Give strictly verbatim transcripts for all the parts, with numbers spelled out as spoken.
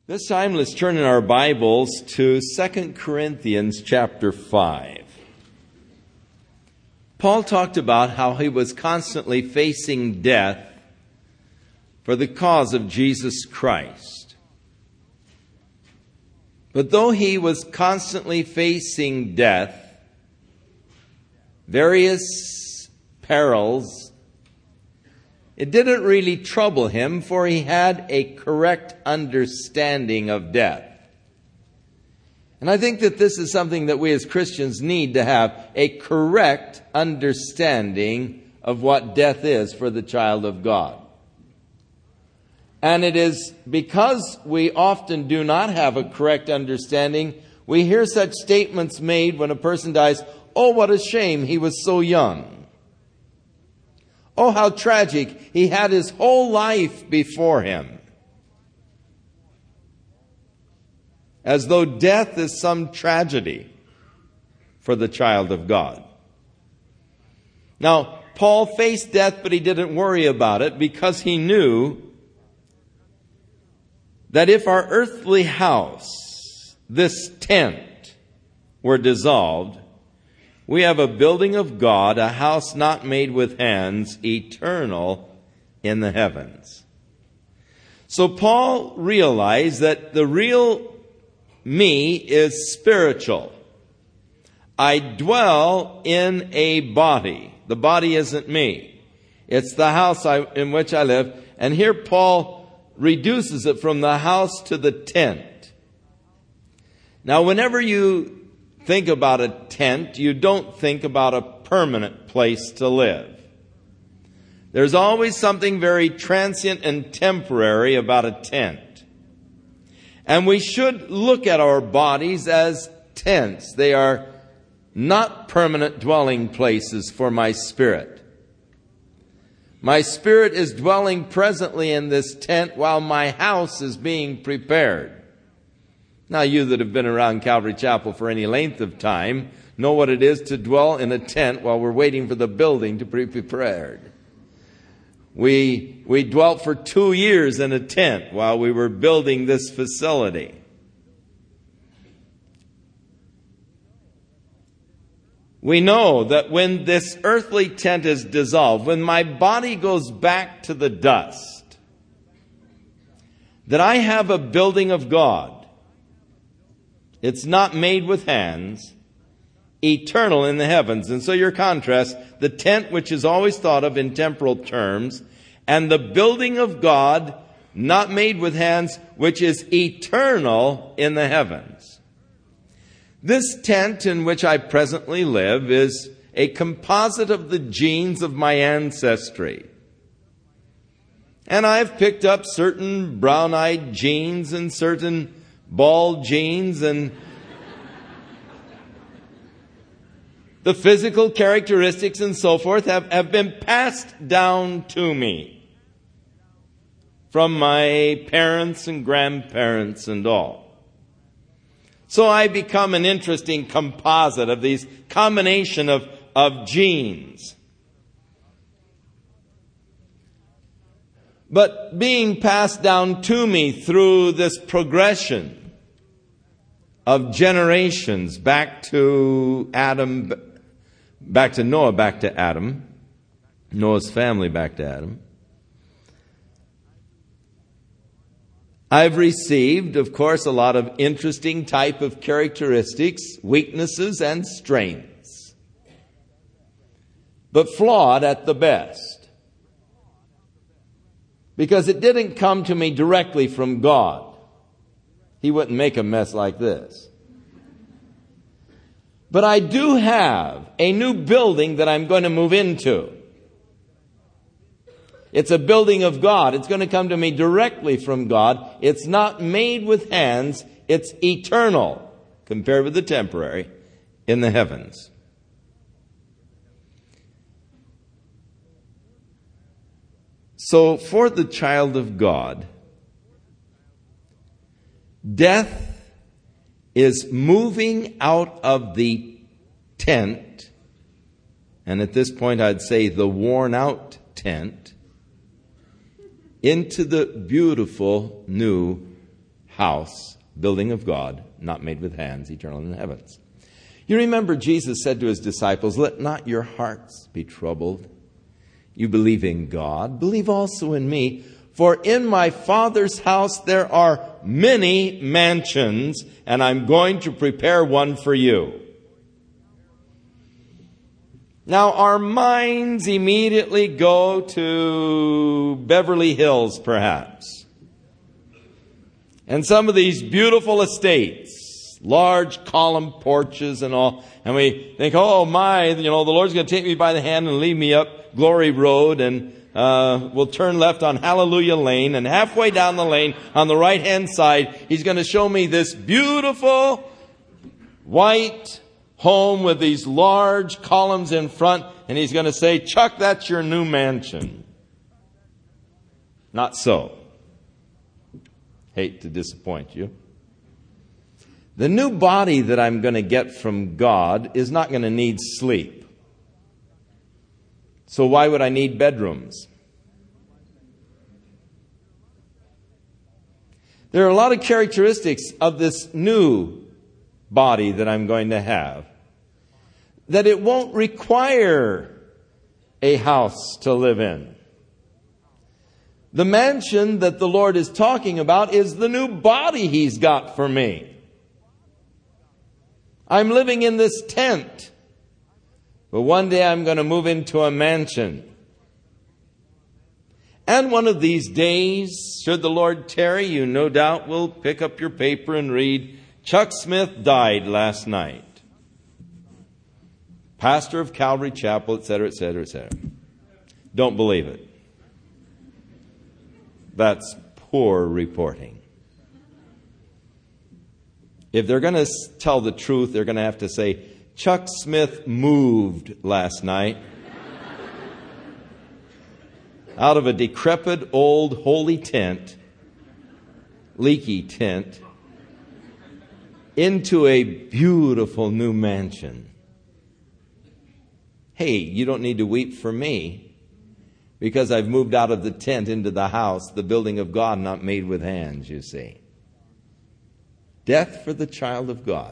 This time, let's turn in our Bibles to Second Corinthians chapter five. Paul talked about how he was constantly facing death for the cause of Jesus Christ. But though he was constantly facing death, various perils, it didn't really trouble him, for he had a correct understanding of death. And I think that this is something that we as Christians need to have, a correct understanding of what death is for the child of God. And it is because we often do not have a correct understanding, we hear such statements made when a person dies, "Oh, what a shame, he was so young. Oh, how tragic, he had his whole life before him." As though death is some tragedy for the child of God. Now, Paul faced death, but he didn't worry about it because he knew that if our earthly house, this tent, were dissolved, we have a building of God, a house not made with hands, eternal in the heavens. So Paul realized that the real me is spiritual. I dwell in a body. The body isn't me. It's the house I, in which I live. And here Paul reduces it from the house to the tent. Now, whenever you think about a tent, you don't think about a permanent place to live. There's always something very transient and temporary about a tent. And we should look at our bodies as tents. They are not permanent dwelling places for my spirit. My spirit is dwelling presently in this tent while my house is being prepared. Now, you that have been around Calvary Chapel for any length of time know what it is to dwell in a tent while we're waiting for the building to be prepared. We, we dwelt for two years in a tent while we were building this facility. We know that when this earthly tent is dissolved, when my body goes back to the dust, that I have a building of God. It's not made with hands, eternal in the heavens. And so your contrast, the tent which is always thought of in temporal terms, and the building of God, not made with hands, which is eternal in the heavens. This tent in which I presently live is a composite of the genes of my ancestry. And I've picked up certain brown-eyed genes and certain bald genes, and the physical characteristics and so forth have, have been passed down to me from my parents and grandparents and all. So I become an interesting composite of these combination of, of genes. But being passed down to me through this progression of generations back to Adam, back to Noah, back to Adam, Noah's family back to Adam. I've received, of course, a lot of interesting type of characteristics, weaknesses, and strengths, but flawed at the best. Because it didn't come to me directly from God. He wouldn't make a mess like this. But I do have a new building that I'm going to move into. It's a building of God. It's going to come to me directly from God. It's not made with hands. It's eternal, compared with the temporary, in the heavens. So, for the child of God, death is moving out of the tent, and at this point I'd say the worn out tent, into the beautiful new house, building of God, not made with hands, eternal in the heavens. You remember Jesus said to his disciples, "Let not your hearts be troubled. You believe in God, believe also in me. For in my Father's house there are many mansions, and I'm going to prepare one for you." Now our minds immediately go to Beverly Hills, perhaps. And some of these beautiful estates, large column porches and all. And we think, oh my, you know, the Lord's going to take me by the hand and lead me up Glory Road, and uh, we'll turn left on Hallelujah Lane. And halfway down the lane, on the right-hand side, He's going to show me this beautiful white home with these large columns in front. And He's going to say, "Chuck, that's your new mansion." Not so. Hate to disappoint you. The new body that I'm going to get from God is not going to need sleep. So why would I need bedrooms? There are a lot of characteristics of this new body that I'm going to have that it won't require a house to live in. The mansion that the Lord is talking about is the new body He's got for me. I'm living in this tent, but one day I'm going to move into a mansion. And one of these days, should the Lord tarry, you no doubt will pick up your paper and read, "Chuck Smith died last night. Pastor of Calvary Chapel," et cetera, et cetera, et cetera. Don't believe it. That's poor reporting. If they're going to tell the truth, they're going to have to say, "Chuck Smith moved last night out of a decrepit old holy tent, leaky tent, into a beautiful new mansion." Hey, you don't need to weep for me, because I've moved out of the tent into the house, the building of God, not made with hands, you see. Death for the child of God.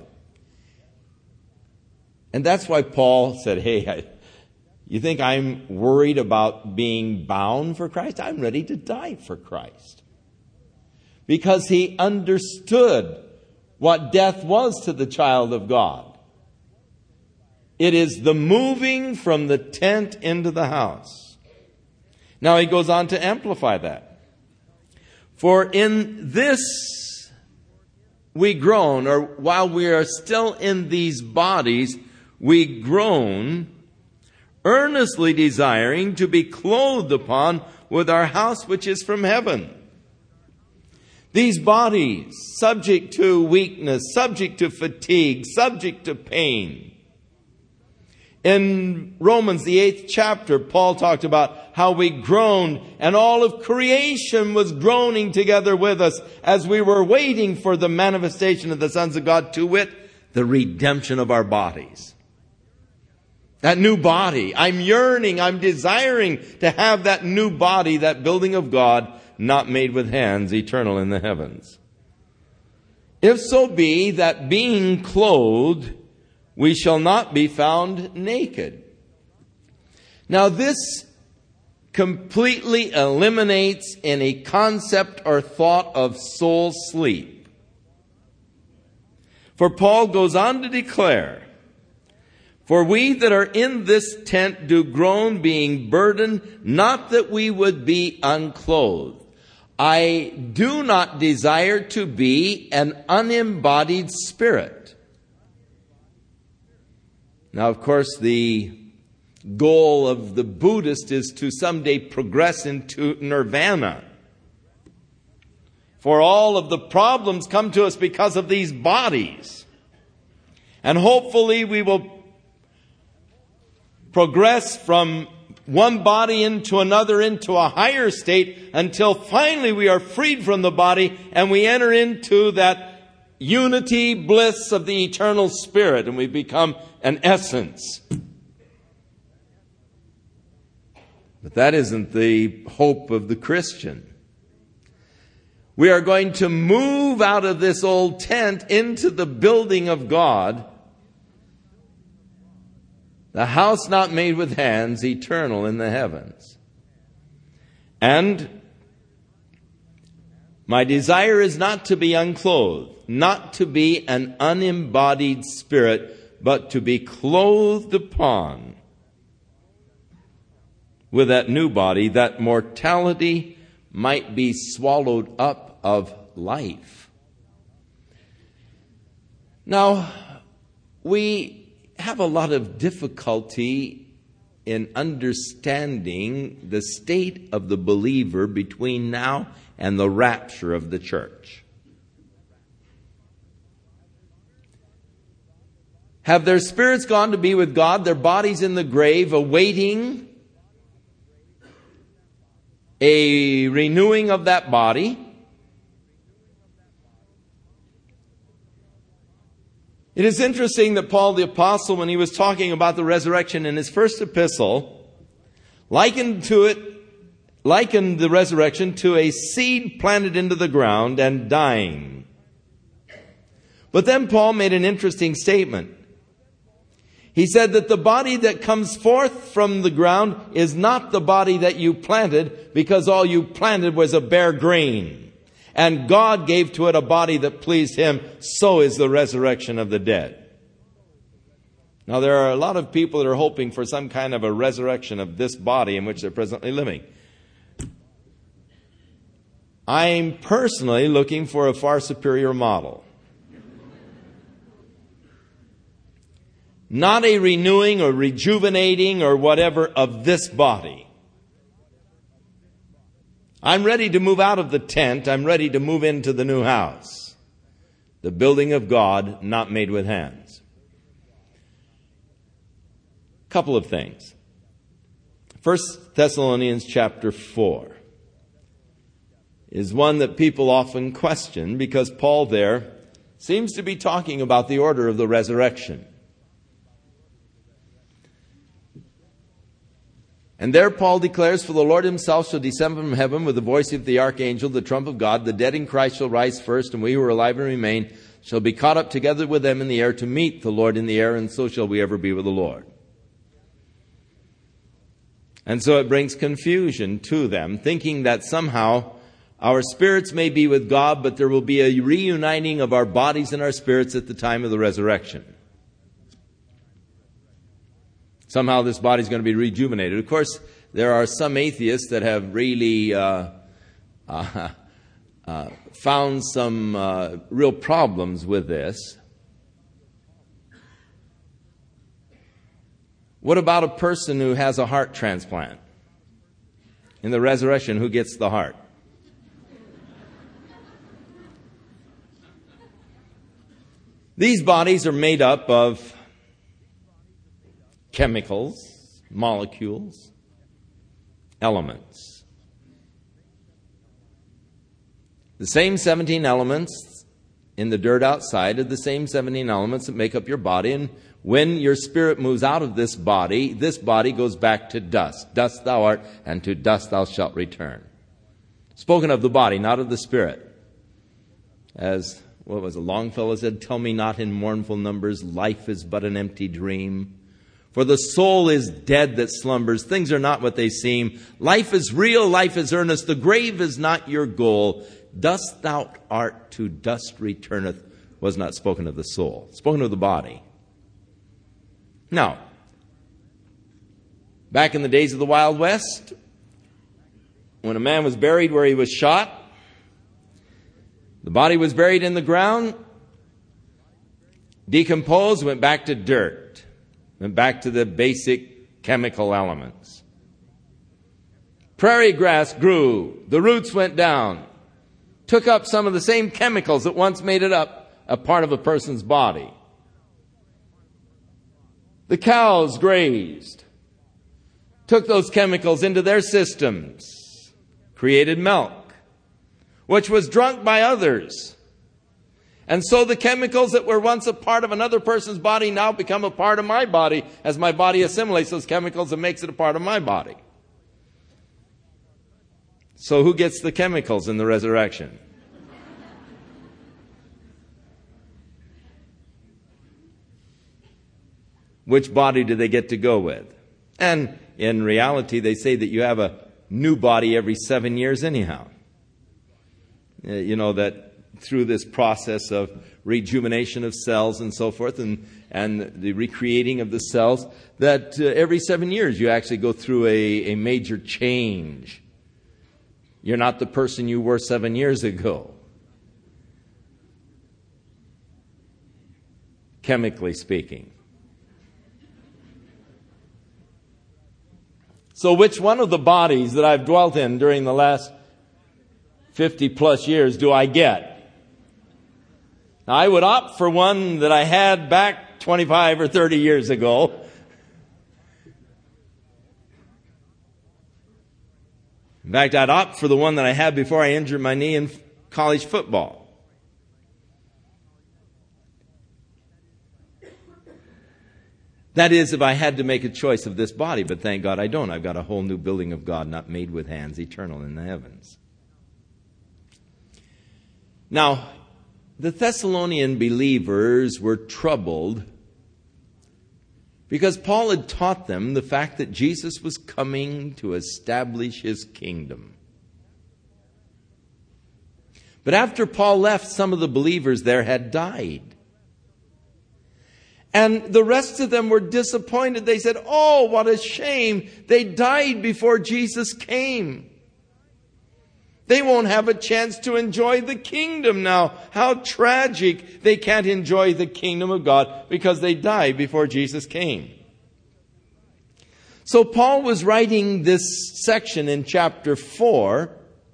And that's why Paul said, hey, I, you think I'm worried about being bound for Christ? I'm ready to die for Christ. Because he understood what death was to the child of God. It is the moving from the tent into the house. Now he goes on to amplify that. "For in this we groan," or while we are still in these bodies, we groan, "earnestly desiring to be clothed upon with our house which is from heaven." These bodies, subject to weakness, subject to fatigue, subject to pain. In Romans, the eighth chapter, Paul talked about how we groaned, and all of creation was groaning together with us as we were waiting for the manifestation of the sons of God, to wit, the redemption of our bodies. That new body. I'm yearning, I'm desiring to have that new body, that building of God, not made with hands, eternal in the heavens. If so be that being clothed, we shall not be found naked. Now this completely eliminates any concept or thought of soul sleep. For Paul goes on to declare, "For we that are in this tent do groan, being burdened, not that we would be unclothed. I do not desire to be an unembodied spirit." Now, of course, the goal of the Buddhist is to someday progress into nirvana. For all of the problems come to us because of these bodies. And hopefully we will progress from one body into another, into a higher state, until finally we are freed from the body and we enter into that unity, bliss of the eternal spirit, and we become an essence. But that isn't the hope of the Christian. We are going to move out of this old tent into the building of God, the house not made with hands, eternal in the heavens. And my desire is not to be unclothed, not to be an unembodied spirit, but to be clothed upon with that new body, that mortality might be swallowed up of life. Now, we have a lot of difficulty in understanding the state of the believer between now and the rapture of the church. Have their spirits gone to be with God, their bodies in the grave, awaiting a renewing of that body? It is interesting that Paul the Apostle, when he was talking about the resurrection in his first epistle, likened to it, likened the resurrection to a seed planted into the ground and dying. But then Paul made an interesting statement. He said that the body that comes forth from the ground is not the body that you planted, because all you planted was a bare grain. And God gave to it a body that pleased Him. So is the resurrection of the dead. Now, there are a lot of people that are hoping for some kind of a resurrection of this body in which they're presently living. I'm personally looking for a far superior model. Not a renewing or rejuvenating or whatever of this body. I'm ready to move out of the tent. I'm ready to move into the new house. The building of God, not made with hands. Couple of things. First Thessalonians chapter four is one that people often question, because Paul there seems to be talking about the order of the resurrection. And there Paul declares, "For the Lord Himself shall descend from heaven with the voice of the archangel, the trump of God. The dead in Christ shall rise first, and we who are alive and remain shall be caught up together with them in the air to meet the Lord in the air, and so shall we ever be with the Lord." And so it brings confusion to them, thinking that somehow our spirits may be with God, but there will be a reuniting of our bodies and our spirits at the time of the resurrection. Somehow this body is going to be rejuvenated. Of course, there are some atheists that have really uh, uh, uh, found some uh, real problems with this. What about a person who has a heart transplant? In the resurrection, who gets the heart? These bodies are made up of chemicals, molecules, elements. The same seventeen elements in the dirt outside are the same seventeen elements that make up your body. And when your spirit moves out of this body, this body goes back to dust. Dust thou art, and to dust thou shalt return. Spoken of the body, not of the spirit. As, what was it, Longfellow said, "Tell me not in mournful numbers, life is but an empty dream. For the soul is dead that slumbers. Things are not what they seem. Life is real, life is earnest. The grave is not your goal. Dust thou art, to dust returneth," was not spoken of the soul. Spoken of the body. Now, back in the days of the Wild West, when a man was buried where he was shot, the body was buried in the ground, decomposed, went back to dirt. Went back to the basic chemical elements. Prairie grass grew. The roots went down. Took up some of the same chemicals that once made it up a part of a person's body. The cows grazed. Took those chemicals into their systems. Created milk, which was drunk by others. And so the chemicals that were once a part of another person's body now become a part of my body, as my body assimilates those chemicals and makes it a part of my body. So who gets the chemicals in the resurrection? which body do they get to go with? And in reality, they say that you have a new body every seven years anyhow. Uh, you know, that through this process of rejuvenation of cells and so forth, and, and the recreating of the cells, that uh, every seven years you actually go through a, a major change. You're not the person you were seven years ago, chemically speaking. So which one of the bodies that I've dwelt in during the last fifty plus years do I get? Now, I would opt for one that I had back twenty-five or thirty years ago. In fact, I'd opt for the one that I had before I injured my knee in college football. That is, if I had to make a choice of this body, but thank God I don't. I've got a whole new building of God, not made with hands, eternal in the heavens. Now, the Thessalonian believers were troubled because Paul had taught them the fact that Jesus was coming to establish his kingdom. But after Paul left, some of the believers there had died. And the rest of them were disappointed. They said, "Oh, what a shame. They died before Jesus came. They won't have a chance to enjoy the kingdom now. How tragic they can't enjoy the kingdom of God because they died before Jesus came." So Paul was writing this section in chapter four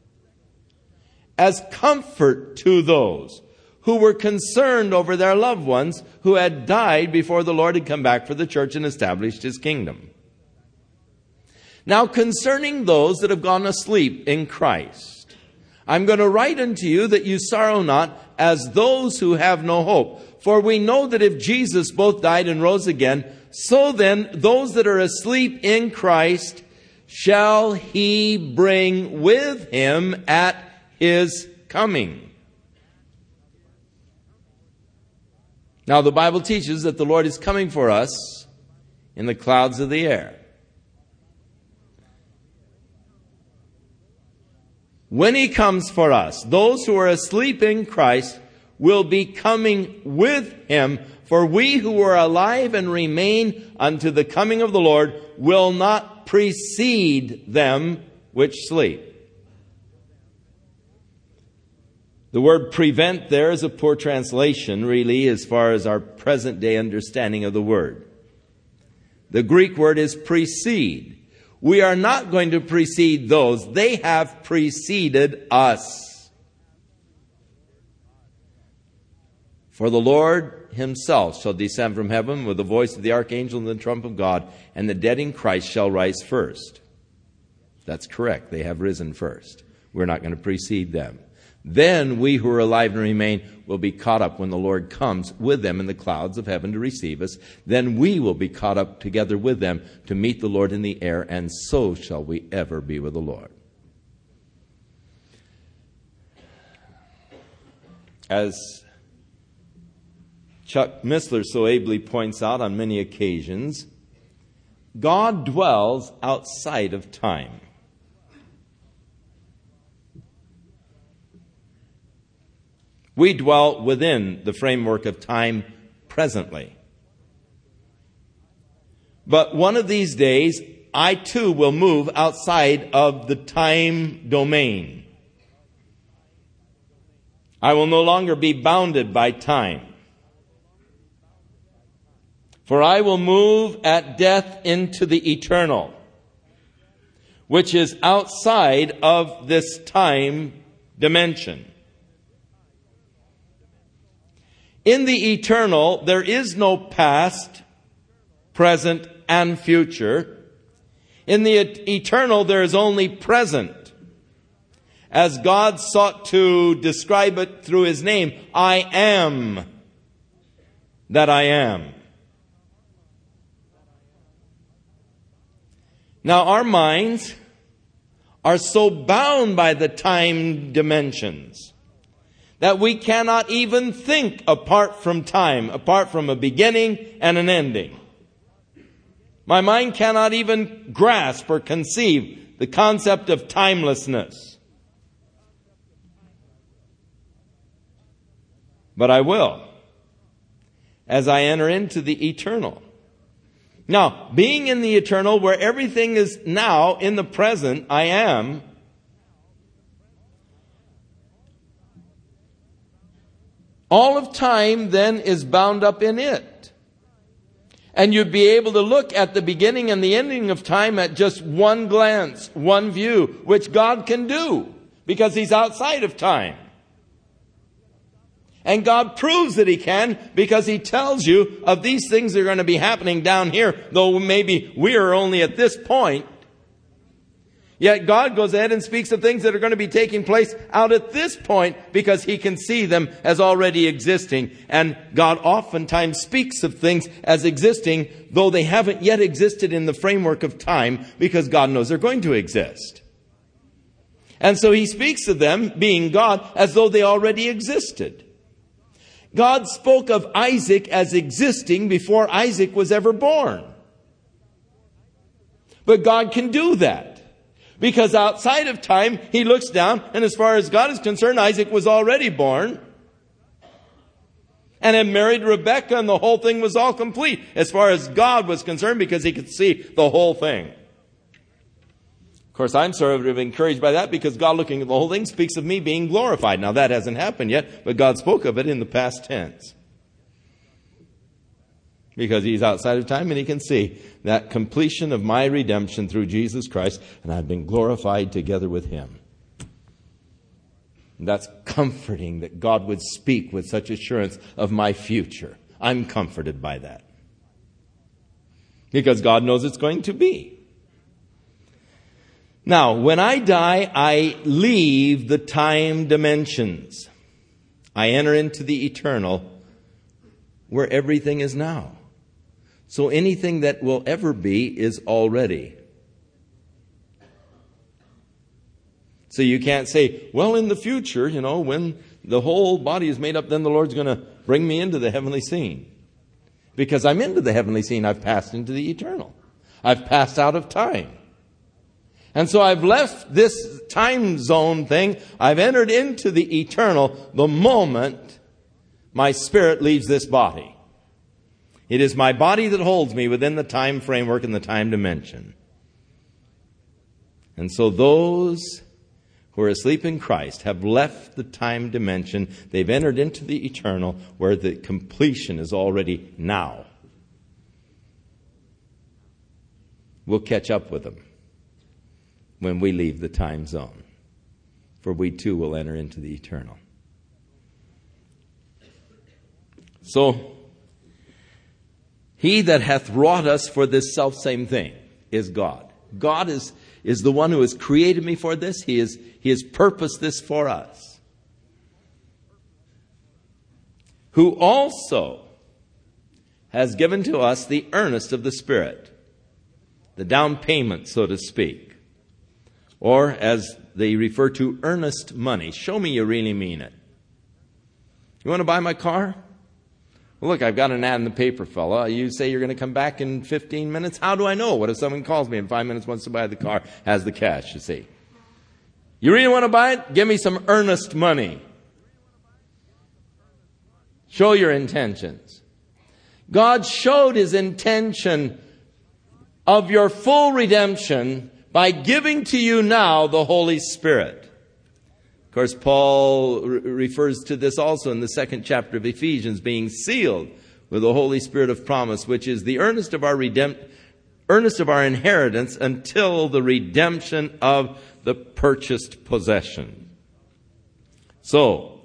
as comfort to those who were concerned over their loved ones who had died before the Lord had come back for the church and established his kingdom. Now, concerning those that have gone asleep in Christ, I'm going to write unto you that you sorrow not as those who have no hope. For we know that if Jesus both died and rose again, so then those that are asleep in Christ shall he bring with him at his coming. Now, the Bible teaches that the Lord is coming for us in the clouds of the air. When he comes for us, those who are asleep in Christ will be coming with him. For we who are alive and remain unto the coming of the Lord will not precede them which sleep. The word prevent there is a poor translation, really, as far as our present day understanding of the word. The Greek word is precede. We are not going to precede those. They have preceded us. For the Lord himself shall descend from heaven with the voice of the archangel and the trump of God, and the dead in Christ shall rise first. That's correct. They have risen first. We're not going to precede them. Then we who are alive and remain will be caught up when the Lord comes with them in the clouds of heaven to receive us. Then we will be caught up together with them to meet the Lord in the air, and so shall we ever be with the Lord. As Chuck Missler so ably points out on many occasions, God dwells outside of time. We dwell within the framework of time presently. But one of these days, I too will move outside of the time domain. I will no longer be bounded by time. For I will move at death into the eternal, which is outside of this time dimension. In the eternal, there is no past, present, and future. In the eternal, there is only present. As God sought to describe it through his name, I am that I am. Now, our minds are so bound by the time dimensions that we cannot even think apart from time, apart from a beginning and an ending. My mind cannot even grasp or conceive the concept of timelessness. But I will, as I enter into the eternal. Now, being in the eternal, where everything is now in the present, I am, all of time then is bound up in it. And you'd be able to look at the beginning and the ending of time at just one glance, one view, which God can do, because He's outside of time. And God proves that He can, because He tells you of these things that are going to be happening down here, though maybe we are only at this point. Yet God goes ahead and speaks of things that are going to be taking place out at this point, because He can see them as already existing. And God oftentimes speaks of things as existing, though they haven't yet existed in the framework of time, because God knows they're going to exist. And so He speaks of them, being God, as though they already existed. God spoke of Isaac as existing before Isaac was ever born. But God can do that, because outside of time, He looks down, and as far as God is concerned, Isaac was already born and had married Rebekah, and the whole thing was all complete as far as God was concerned, because He could see the whole thing. Of course, I'm sort of encouraged by that, because God, looking at the whole thing, speaks of me being glorified. Now, that hasn't happened yet, but God spoke of it in the past tense, because He's outside of time and He can see that completion of my redemption through Jesus Christ, and I've been glorified together with Him. And that's comforting, that God would speak with such assurance of my future. I'm comforted by that, because God knows it's going to be. Now, when I die, I leave the time dimensions. I enter into the eternal, where everything is now. So anything that will ever be is already. So you can't say, well, in the future, you know, when the whole body is made up, then the Lord's going to bring me into the heavenly scene. Because I'm into the heavenly scene. I've passed into the eternal. I've passed out of time. And so I've left this time zone thing. I've entered into the eternal the moment my spirit leaves this body. It is my body that holds me within the time framework and the time dimension. And so those who are asleep in Christ have left the time dimension. They've entered into the eternal, where the completion is already now. We'll catch up with them when we leave the time zone, for we too will enter into the eternal. So, He that hath wrought us for this selfsame thing is God. God is, is the one who has created me for this. He, is, he has purposed this for us. Who also has given to us the earnest of the Spirit, the down payment, so to speak. Or, as they refer to, earnest money. Show me you really mean it. You want to buy my car? Well, look, I've got an ad in the paper, fella. You say you're going to come back in fifteen minutes. How do I know? What if someone calls me in five minutes, wants to buy the car, has the cash, you see? You really want to buy it? Give me some earnest money. Show your intentions. God showed His intention of your full redemption by giving to you now the Holy Spirit. Of course, Paul re- refers to this also in the second chapter of Ephesians, being sealed with the Holy Spirit of promise, which is the earnest of our redemp- earnest of our inheritance until the redemption of the purchased possession. So,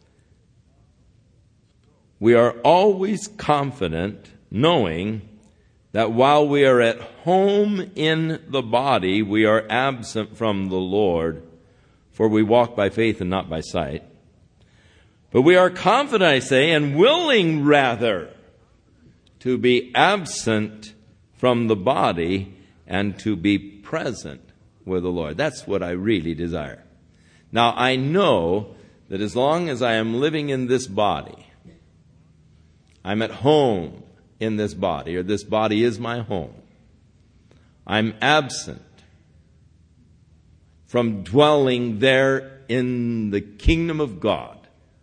we are always confident, knowing that while we are at home in the body, we are absent from the Lord, for we walk by faith and not by sight. But we are confident, I say, and willing rather to be absent from the body and to be present with the Lord. That's what I really desire. Now, I know that as long as I am living in this body, I'm at home in this body, or this body is my home. I'm absent from dwelling there in the kingdom of God.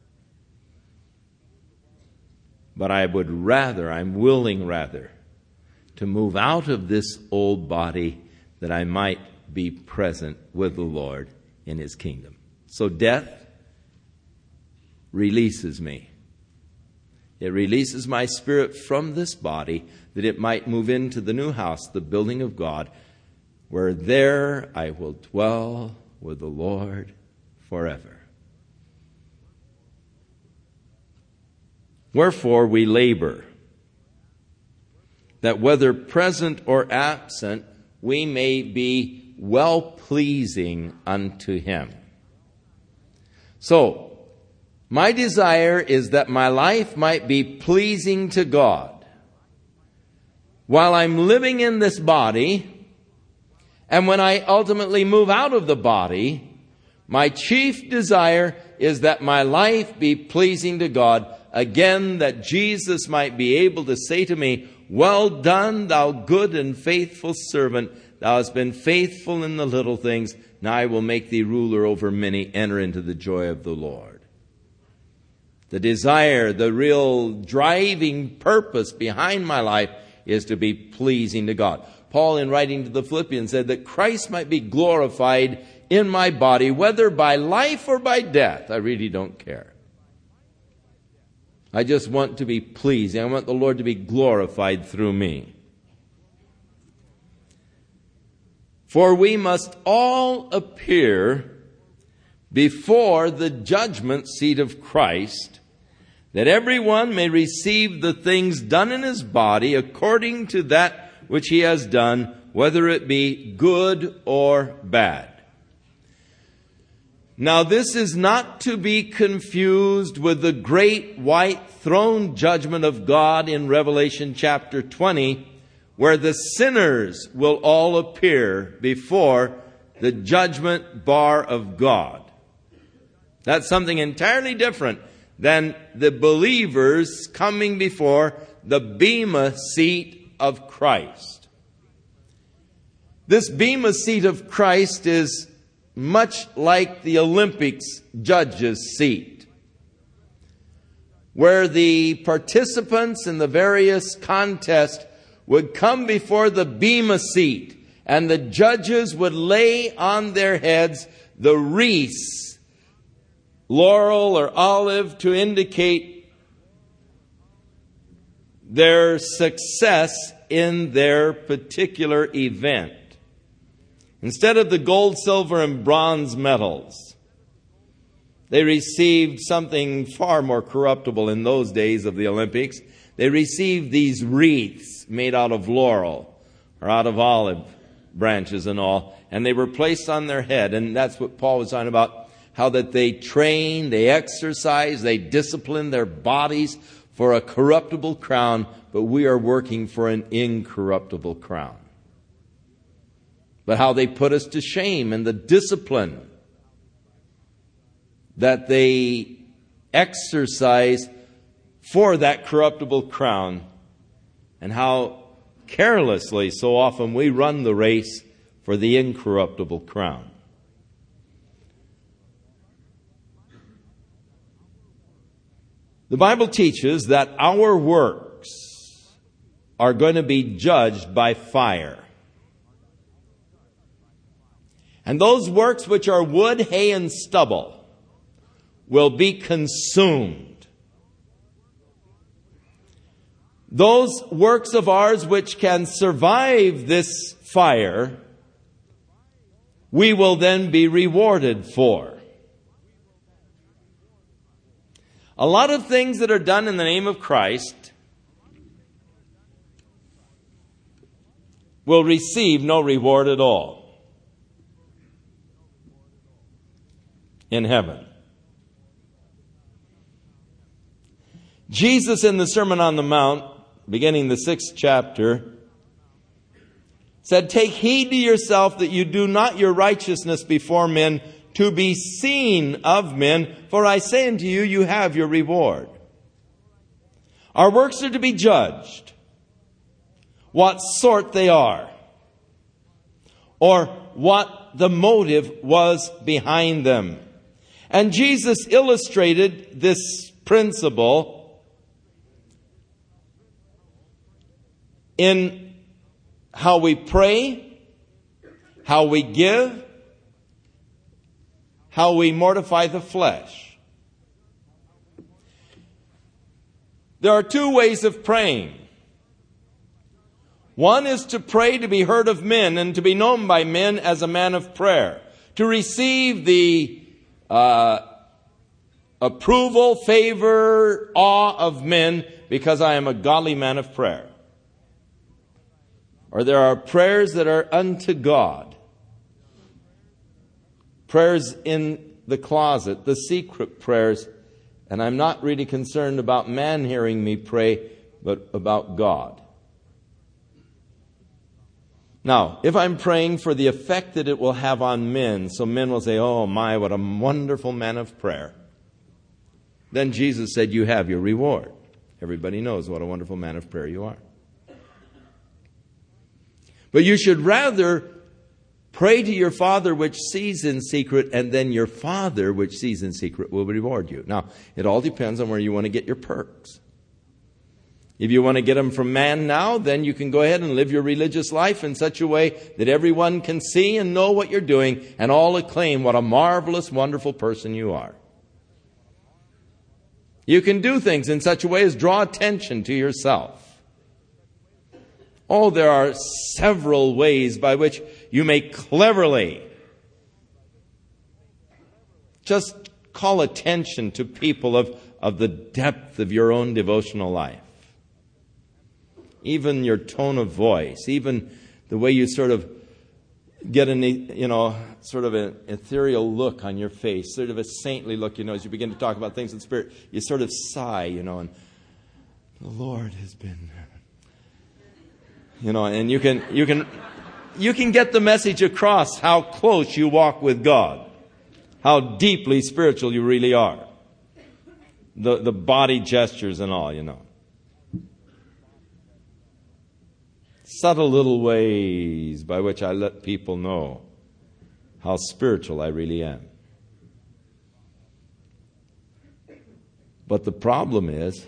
But I would rather, I'm willing rather, to move out of this old body that I might be present with the Lord in His kingdom. So death releases me. It releases my spirit from this body that it might move into the new house, the building of God, where there I will dwell with the Lord forever. Wherefore we labor, that whether present or absent, we may be well-pleasing unto Him. So, my desire is that my life might be pleasing to God while I'm living in this body, and when I ultimately move out of the body, my chief desire is that my life be pleasing to God. Again, that Jesus might be able to say to me, "Well done, thou good and faithful servant. Thou hast been faithful in the little things. Now I will make thee ruler over many. Enter into the joy of the Lord." The desire, the real driving purpose behind my life is to be pleasing to God. Paul, in writing to the Philippians, said that Christ might be glorified in my body, whether by life or by death. I really don't care. I just want to be pleasing. I want the Lord to be glorified through me. For we must all appear before the judgment seat of Christ, that everyone may receive the things done in his body according to that which he has done, whether it be good or bad. Now this is not to be confused with the great white throne judgment of God in Revelation chapter twenty, where the sinners will all appear before the judgment bar of God. That's something entirely different than the believers coming before the Bema seat of Christ. This Bema seat of Christ is much like the Olympics judges' seat, where the participants in the various contests would come before the Bema seat, and the judges would lay on their heads the wreaths, laurel or olive, to indicate their success in their particular event. Instead of the gold, silver, and bronze medals, they received something far more corruptible in those days of the Olympics. They received these wreaths made out of laurel or out of olive branches and all, and they were placed on their head. And that's what Paul was talking about, how that they train, they exercise, they discipline their bodies for a corruptible crown, but we are working for an incorruptible crown. But how they put us to shame, and the discipline that they exercise for that corruptible crown, and how carelessly so often we run the race for the incorruptible crown. The Bible teaches that our works are going to be judged by fire. And those works which are wood, hay, and stubble will be consumed. Those works of ours which can survive this fire, we will then be rewarded for. A lot of things that are done in the name of Christ will receive no reward at all in heaven. Jesus, in the Sermon on the Mount, beginning the sixth chapter, said, "Take heed to yourself that you do not your righteousness before men to be seen of men, for I say unto you, you have your reward." Our works are to be judged, what sort they are. or what the motive was behind them. And Jesus illustrated this principle in how we pray, how we give, how we mortify the flesh. There are two ways of praying. One is to pray to be heard of men and to be known by men as a man of prayer, to receive the uh, approval, favor, awe of men because I am a godly man of prayer. Or there are prayers that are unto God. Prayers in the closet, the secret prayers. And I'm not really concerned about man hearing me pray, but about God. Now, if I'm praying for the effect that it will have on men, so men will say, oh my, what a wonderful man of prayer. Then Jesus said, you have your reward. Everybody knows what a wonderful man of prayer you are. But you should rather pray to your Father which sees in secret, and then your Father which sees in secret will reward you. Now, it all depends on where you want to get your perks. If you want to get them from man now, then you can go ahead and live your religious life in such a way that everyone can see and know what you're doing and all acclaim what a marvelous, wonderful person you are. You can do things in such a way as draw attention to yourself. Oh, there are several ways by which you may cleverly just call attention to people of, of the depth of your own devotional life. Even your tone of voice, even the way you sort of get an, you know, sort of an ethereal look on your face, sort of a saintly look, you know, as you begin to talk about things in the Spirit, you sort of sigh, you know, and the Lord has been, you know, and you can, you can, you can get the message across how close you walk with God, how deeply spiritual you really are. The, the body gestures and all, you know. Subtle little ways by which I let people know how spiritual I really am. But the problem is,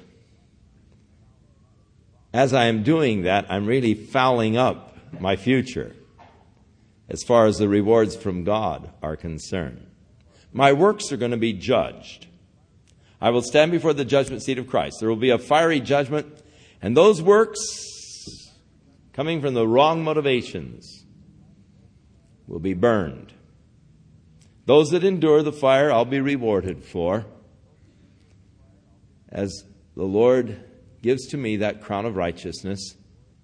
as I am doing that, I'm really fouling up my future as far as the rewards from God are concerned. My works are going to be judged. I will stand before the judgment seat of Christ. There will be a fiery judgment, and those works coming from the wrong motivations will be burned. Those that endure the fire, I'll be rewarded for, as the Lord gives to me that crown of righteousness.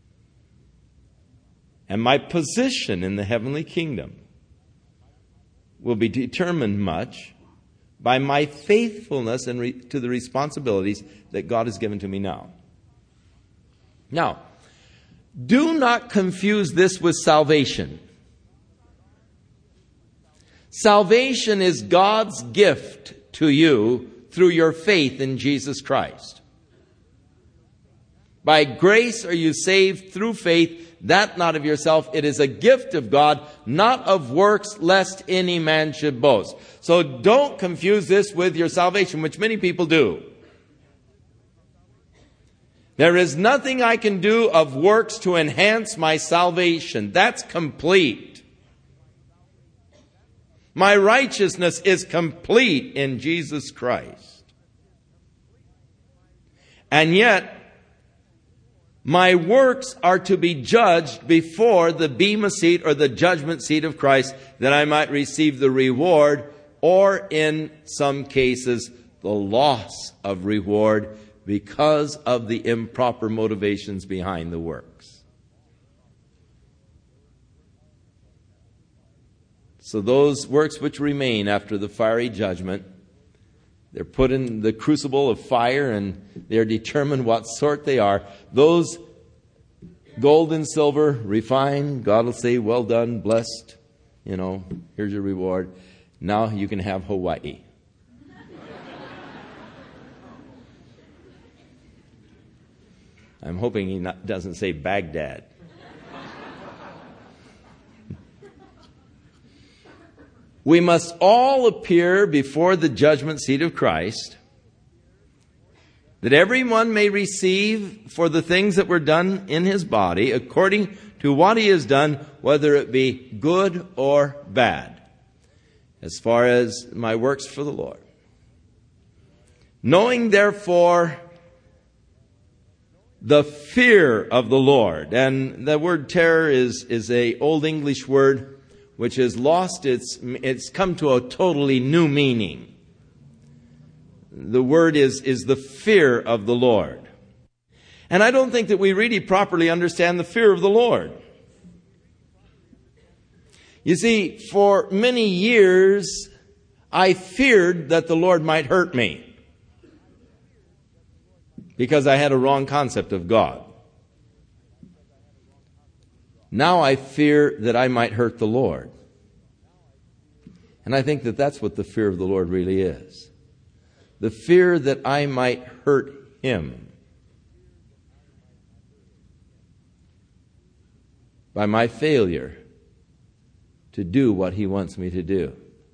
And my position in the heavenly kingdom will be determined much by my faithfulness and re- to the responsibilities that God has given to me now. Now, do not confuse this with salvation. Salvation is God's gift to you through your faith in Jesus Christ. By grace are you saved through faith, that not of yourself. It is a gift of God, not of works, lest any man should boast. So don't confuse this with your salvation, which many people do. There is nothing I can do of works to enhance my salvation. That's complete. My righteousness is complete in Jesus Christ. And yet, my works are to be judged before the bema seat or the judgment seat of Christ, that I might receive the reward, or in some cases, the loss of reward, because of the improper motivations behind the works. So those works which remain after the fiery judgment, they're put in the crucible of fire and they're determined what sort they are. Those gold and silver, refined, God will say, well done, blessed, you know, here's your reward. Now you can have Hawaii. I'm hoping he not, doesn't say Baghdad. We must all appear before the judgment seat of Christ, that everyone may receive for the things that were done in his body, according to what he has done, whether it be good or bad, as far as my works for the Lord. Knowing therefore the fear of the Lord. And the word terror is, is a old English word which has lost its, it's come to a totally new meaning. The word is, is the fear of the Lord. And I don't think that we really properly understand the fear of the Lord. You see, for many years, I feared that the Lord might hurt me because I had a wrong concept of God. Now I fear that I might hurt the Lord. And I think that that's what the fear of the Lord really is. The fear that I might hurt Him by my failure to do what He wants me to do.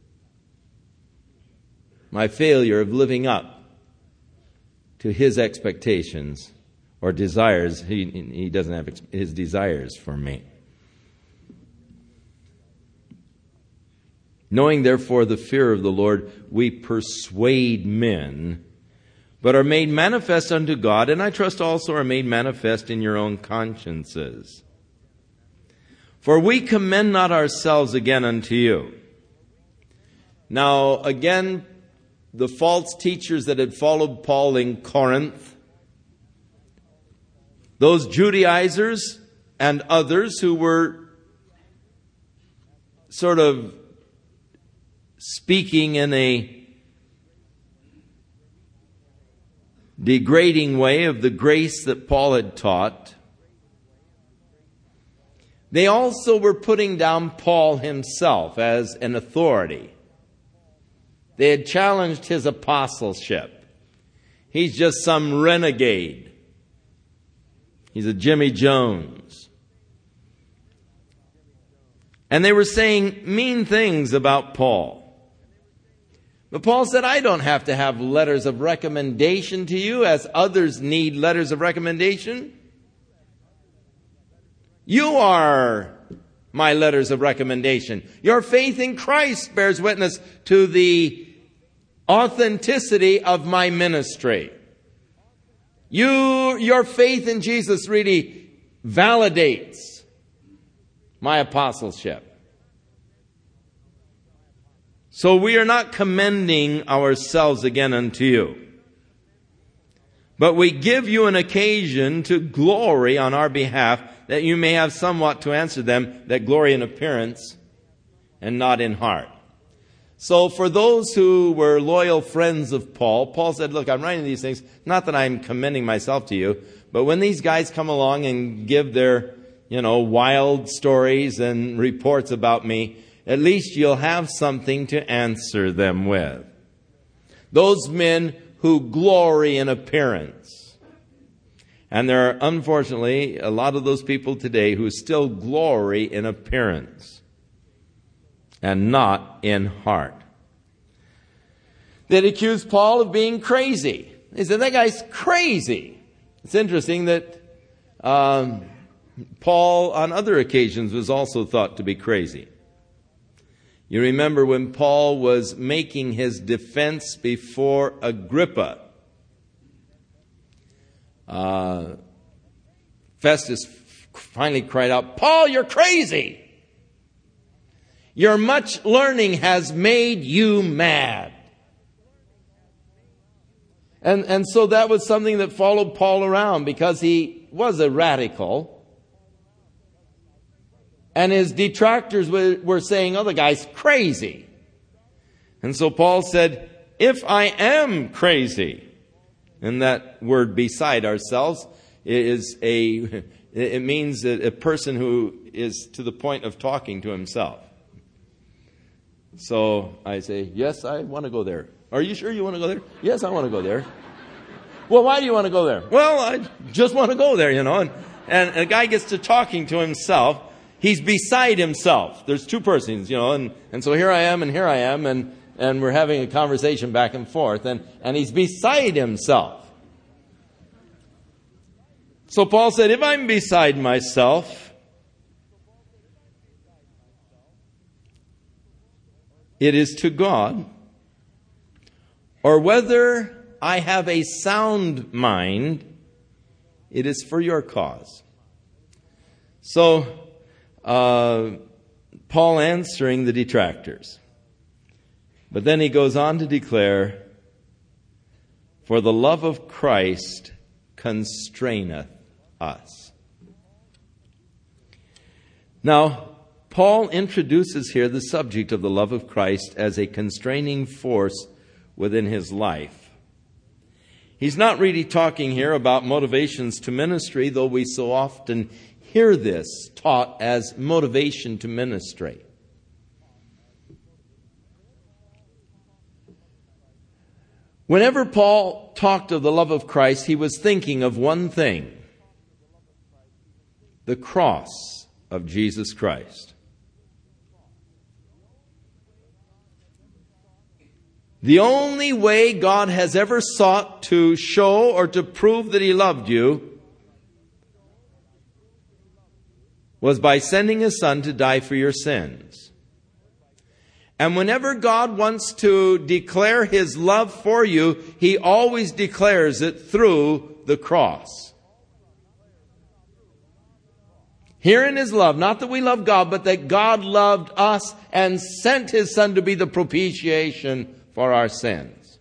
My failure of living up to His expectations or desires. He, he doesn't have His desires for me. Knowing therefore the fear of the Lord, we persuade men, but are made manifest unto God, and I trust also are made manifest in your own consciences. For we commend not ourselves again unto you. Now, again, the false teachers that had followed Paul in Corinth, those Judaizers and others who were sort of speaking in a degrading way of the grace that Paul had taught, they also were putting down Paul himself as an authority. They had challenged his apostleship. He's just some renegade. He's a Jimmy Jones. And they were saying mean things about Paul. But Paul said, I don't have to have letters of recommendation to you as others need letters of recommendation. You are my letters of recommendation. Your faith in Christ bears witness to the authenticity of my ministry. You, your faith in Jesus really validates my apostleship. So we are not commending ourselves again unto you, but we give you an occasion to glory on our behalf, that you may have somewhat to answer them that glory in appearance and not in heart. So for those who were loyal friends of Paul, Paul said, look, I'm writing these things, not that I'm commending myself to you, but when these guys come along and give their, you know, wild stories and reports about me, at least you'll have something to answer them with. Those men who glory in appearance. And there are, unfortunately, a lot of those people today who still glory in appearance and not in heart. They accused Paul of being crazy. They said, that guy's crazy. It's interesting that um, Paul, on other occasions, was also thought to be crazy. You remember when Paul was making his defense before Agrippa. Uh, Festus finally cried out, Paul, you're crazy. Your much learning has made you mad. And, and so that was something that followed Paul around because he was a radical. And his detractors were, were saying, oh, the guy's crazy. And so Paul said, if I am crazy, and that word beside ourselves is a, it means a, a person who is to the point of talking to himself. So I say, yes, I want to go there. Are you sure you want to go there? Yes, I want to go there. Well, why do you want to go there? Well, I just want to go there, you know. And, and a guy gets to talking to himself. he's beside himself. There's two persons, you know, and, and so here I am and here I am, and, and we're having a conversation back and forth, and, and he's beside himself. So Paul said, if I'm beside myself, it is to God, or whether I have a sound mind, it is for your cause. So, uh, Paul answering the detractors. But then he goes on to declare, for the love of Christ constraineth us. Now, Paul introduces here the subject of the love of Christ as a constraining force within his life. He's not really talking here about motivations to ministry, though we so often hear this taught as motivation to ministry. Whenever Paul talked of the love of Christ, he was thinking of one thing: the cross of Jesus Christ. The only way God has ever sought to show or to prove that He loved you was by sending His Son to die for your sins. And whenever God wants to declare His love for you, He always declares it through the cross. Herein is love, not that we love God, but that God loved us and sent His Son to be the propitiation for our sins.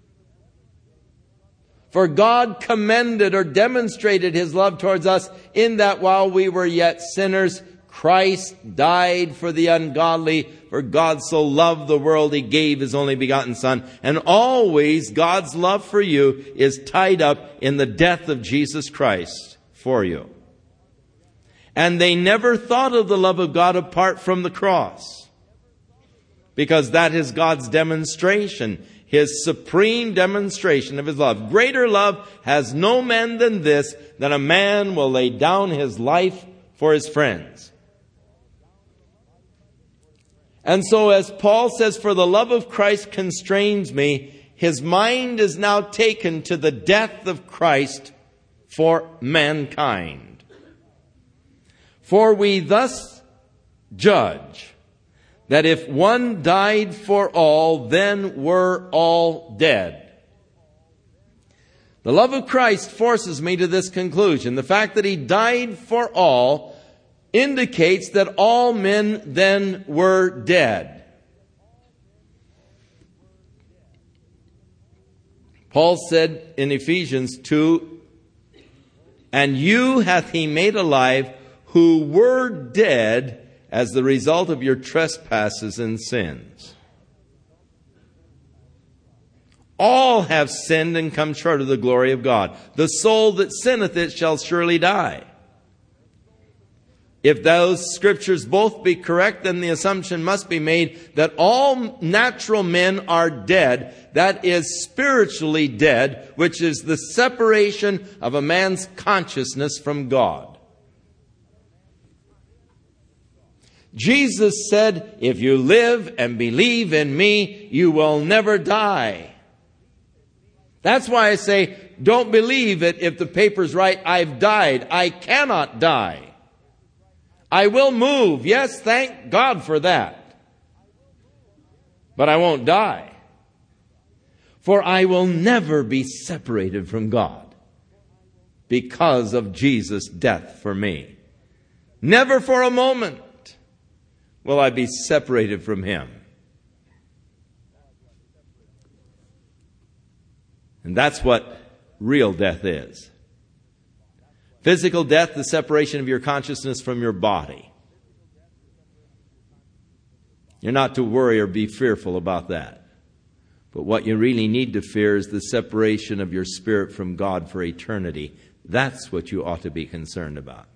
For God commended or demonstrated His love towards us in that while we were yet sinners, Christ died for the ungodly. For God so loved the world, He gave His only begotten Son. And always God's love for you is tied up in the death of Jesus Christ for you. And they never thought of the love of God apart from the cross, because that is God's demonstration, His supreme demonstration of His love. Greater love has no man than this, that a man will lay down his life for his friends. And so as Paul says, for the love of Christ constrains me, his mind is now taken to the death of Christ for mankind. For we thus judge that if one died for all, then were all dead. The love of Christ forces me to this conclusion. The fact that He died for all indicates that all men then were dead. Paul said in Ephesians two, and you hath He made alive who were dead as the result of your trespasses and sins. All have sinned and come short of the glory of God. The soul that sinneth it shall surely die. If those scriptures both be correct, then the assumption must be made that all natural men are dead. That is spiritually dead, which is the separation of a man's consciousness from God. Jesus said, if you live and believe in me, you will never die. That's why I say, don't believe it if the paper's right, I've died. I cannot die. I will move. Yes, thank God for that. But I won't die. For I will never be separated from God because of Jesus' death for me. Never for a moment will I be separated from Him. And that's what real death is. Physical death, the separation of your consciousness from your body. You're not to worry or be fearful about that. But what you really need to fear is the separation of your spirit from God for eternity. That's what you ought to be concerned about.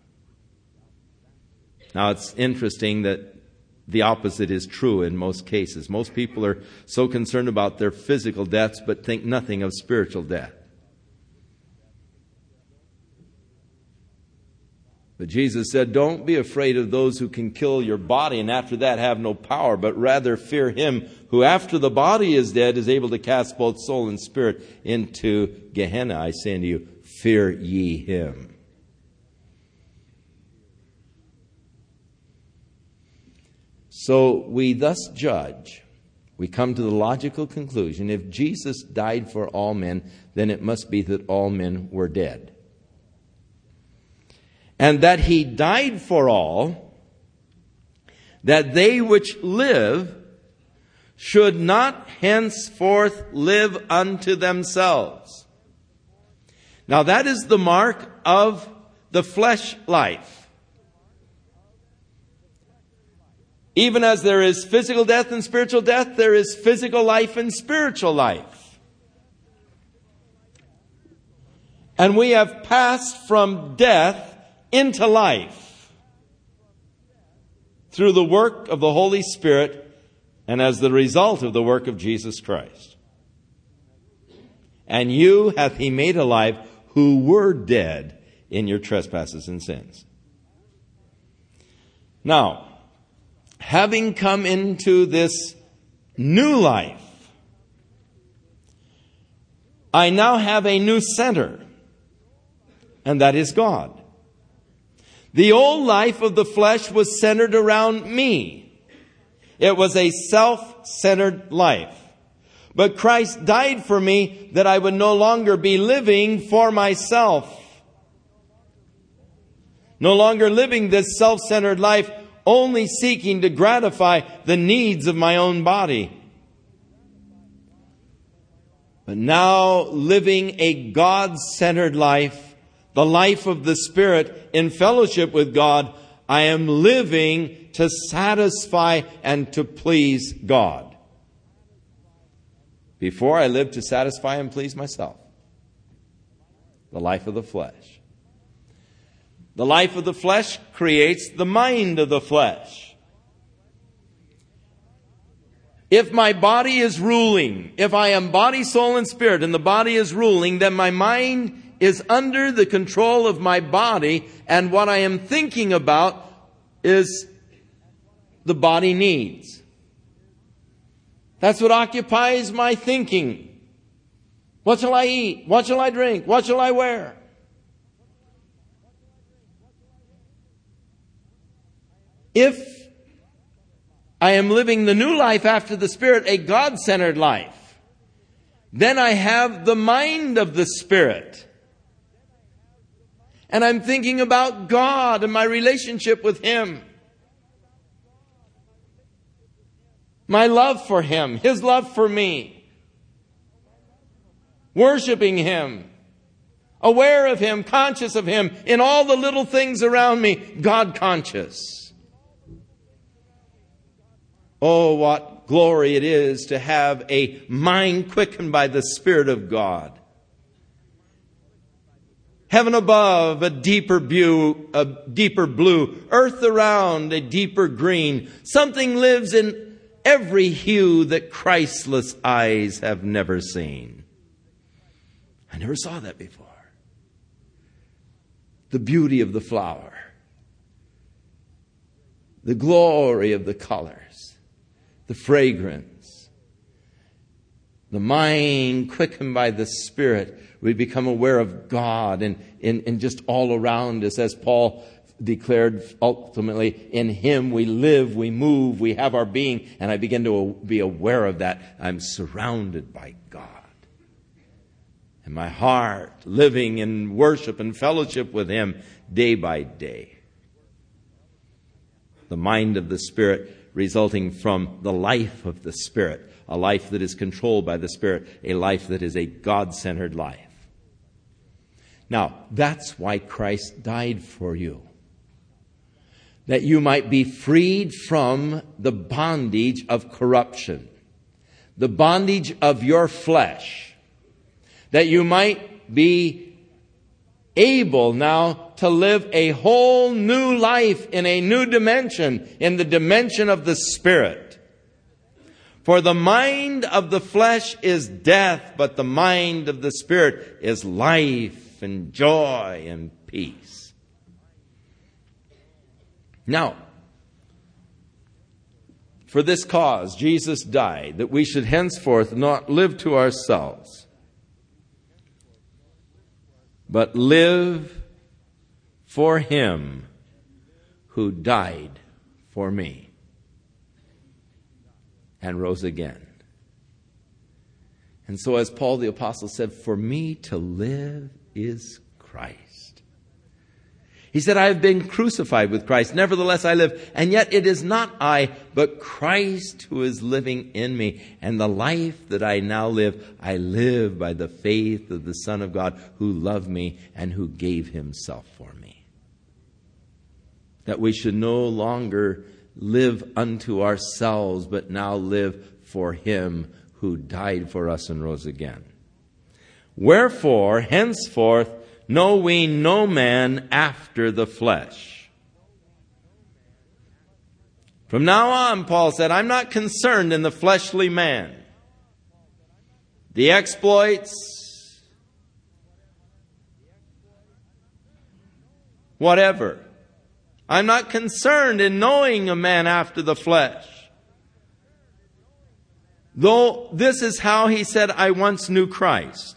Now, it's interesting that the opposite is true in most cases. Most people are so concerned about their physical deaths, but think nothing of spiritual death. But Jesus said, don't be afraid of those who can kill your body and after that have no power, but rather fear him who after the body is dead is able to cast both soul and spirit into Gehenna. I say unto you, fear ye him. So we thus judge. We come to the logical conclusion, if Jesus died for all men, then it must be that all men were dead. And that he died for all, that they which live should not henceforth live unto themselves. Now that is the mark of the flesh life. Even as there is physical death and spiritual death, there is physical life and spiritual life. And we have passed from death into life through the work of the Holy Spirit and as the result of the work of Jesus Christ. And you hath he made alive who were dead in your trespasses and sins. Now, having come into this new life, I now have a new center, and that is God. The old life of the flesh was centered around me. It was a self-centered life. But Christ died for me that I would no longer be living for myself. No longer living this self-centered life, only seeking to gratify the needs of my own body. But now living a God-centered life, the life of the Spirit in fellowship with God, I am living to satisfy and to please God. Before I lived to satisfy and please myself. The life of the flesh. The life of the flesh creates the mind of the flesh. If my body is ruling, if I am body, soul, and spirit, and the body is ruling, then my mind is under the control of my body, and what I am thinking about is the body needs. That's what occupies my thinking. What shall I eat? What shall I drink? What shall I wear? If I am living the new life after the Spirit, a God-centered life, then I have the mind of the Spirit. And I'm thinking about God and my relationship with Him. My love for Him, His love for me. Worshiping Him. Aware of Him, conscious of Him in all the little things around me. God conscious. Oh, what glory it is to have a mind quickened by the Spirit of God. Heaven above, a deeper blue, a deeper blue. Earth around, a deeper green. Something lives in every hue that Christless eyes have never seen. I never saw that before. The beauty of the flower. The glory of the colors. The fragrance. The mind quickened by the Spirit. We become aware of God and, and, and just all around us, as Paul declared ultimately, in Him we live, we move, we have our being, and I begin to be aware of that. I'm surrounded by God. And my heart living in worship and fellowship with Him day by day. The mind of the Spirit resulting from the life of the Spirit, a life that is controlled by the Spirit, a life that is a God-centered life. Now, that's why Christ died for you. That you might be freed from the bondage of corruption. The bondage of your flesh. That you might be able now to live a whole new life in a new dimension, in the dimension of the Spirit. For the mind of the flesh is death, but the mind of the Spirit is life and joy and peace. Now, for this cause Jesus died, that we should henceforth not live to ourselves, but live for him who died for me and rose again. And so, as Paul the Apostle said, for me to live is Christ. He said, I have been crucified with Christ. Nevertheless, I live. And yet it is not I, but Christ who is living in me. And the life that I now live, I live by the faith of the Son of God who loved me and who gave himself for me. That we should no longer live unto ourselves, but now live for him who died for us and rose again. Wherefore, henceforth, know we no man after the flesh. From now on, Paul said, I'm not concerned in the fleshly man. The exploits, whatever. I'm not concerned in knowing a man after the flesh. Though this is how he said, I once knew Christ.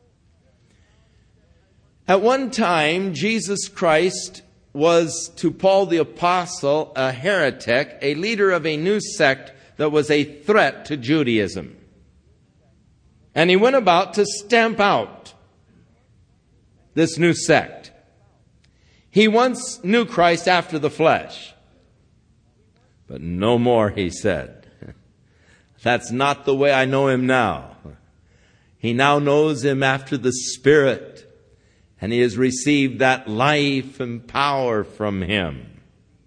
At one time, Jesus Christ was, to Paul the Apostle, a heretic, a leader of a new sect that was a threat to Judaism. And he went about to stamp out this new sect. He once knew Christ after the flesh. But no more, he said. That's not the way I know him now. He now knows him after the Spirit. And he has received that life and power from him.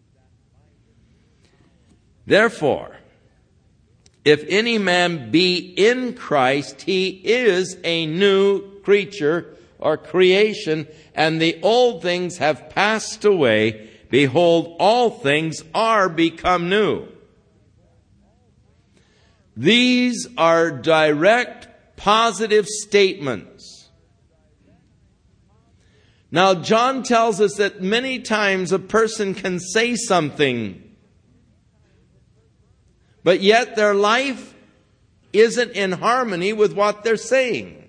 Therefore, if any man be in Christ, he is a new creature or creation, and the old things have passed away. Behold, all things are become new. These are direct, positive statements. Now, John tells us that many times a person can say something, but yet their life isn't in harmony with what they're saying.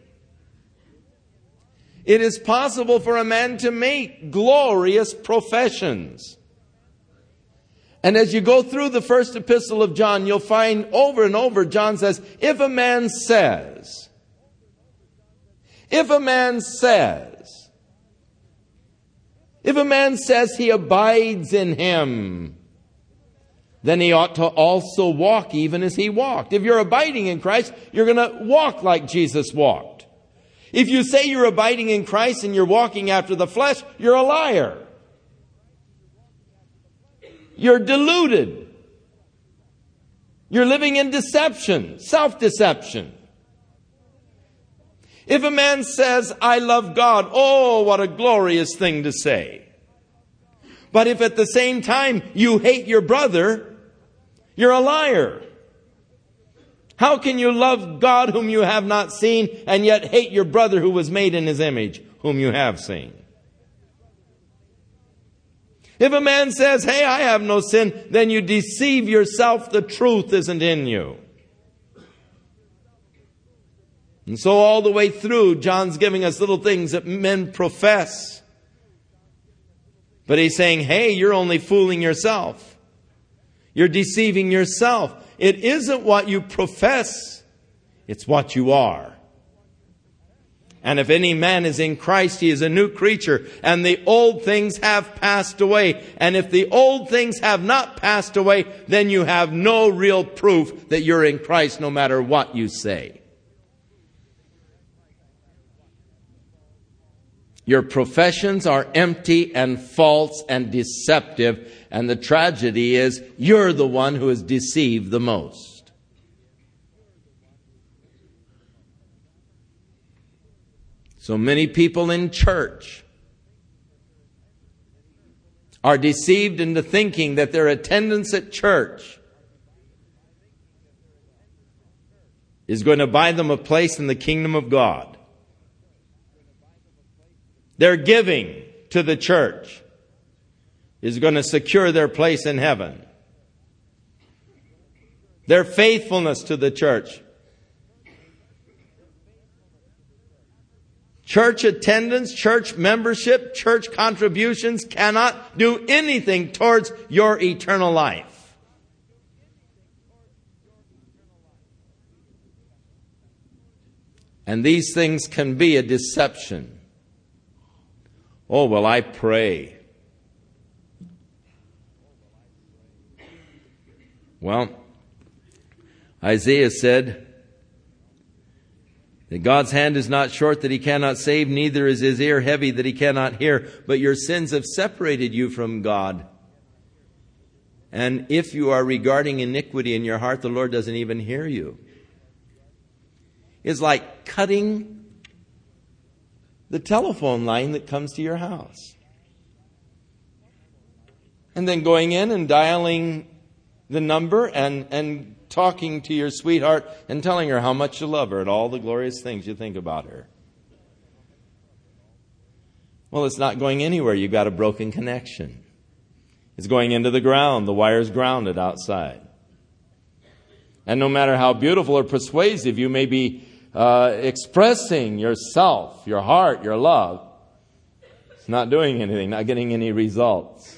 It is possible for a man to make glorious professions. And as you go through the first epistle of John, you'll find over and over John says, if a man says, if a man says, If a man says he abides in him, then he ought to also walk even as he walked. If you're abiding in Christ, you're going to walk like Jesus walked. If you say you're abiding in Christ and you're walking after the flesh, you're a liar. You're deluded. You're living in deception, self-deception. If a man says, I love God, oh, what a glorious thing to say. But if at the same time you hate your brother, you're a liar. How can you love God whom you have not seen and yet hate your brother who was made in his image, whom you have seen? If a man says, hey, I have no sin, then you deceive yourself. The truth isn't in you. And so all the way through, John's giving us little things that men profess. But he's saying, hey, you're only fooling yourself. You're deceiving yourself. It isn't what you profess, it's what you are. And if any man is in Christ, he is a new creature, and the old things have passed away. And if the old things have not passed away, then you have no real proof that you're in Christ, no matter what you say. Your professions are empty and false and deceptive, and the tragedy is you're the one who is deceived the most. So many people in church are deceived into thinking that their attendance at church is going to buy them a place in the kingdom of God. Their giving to the church, is going to secure their place in heaven. Their faithfulness to the church. Church attendance, church membership, church contributions cannot do anything towards your eternal life. And these things can be a deception. Oh, well, I pray. Well, Isaiah said that God's hand is not short that he cannot save, neither is his ear heavy that he cannot hear, but your sins have separated you from God. And if you are regarding iniquity in your heart, the Lord doesn't even hear you. It's like cutting the telephone line that comes to your house. And then going in and dialing the number and, and talking to your sweetheart and telling her how much you love her and all the glorious things you think about her. Well, it's not going anywhere. You've got a broken connection. It's going into the ground. The wire's grounded outside. And no matter how beautiful or persuasive you may be Uh, expressing yourself, your heart, your love, it's not doing anything, not getting any results.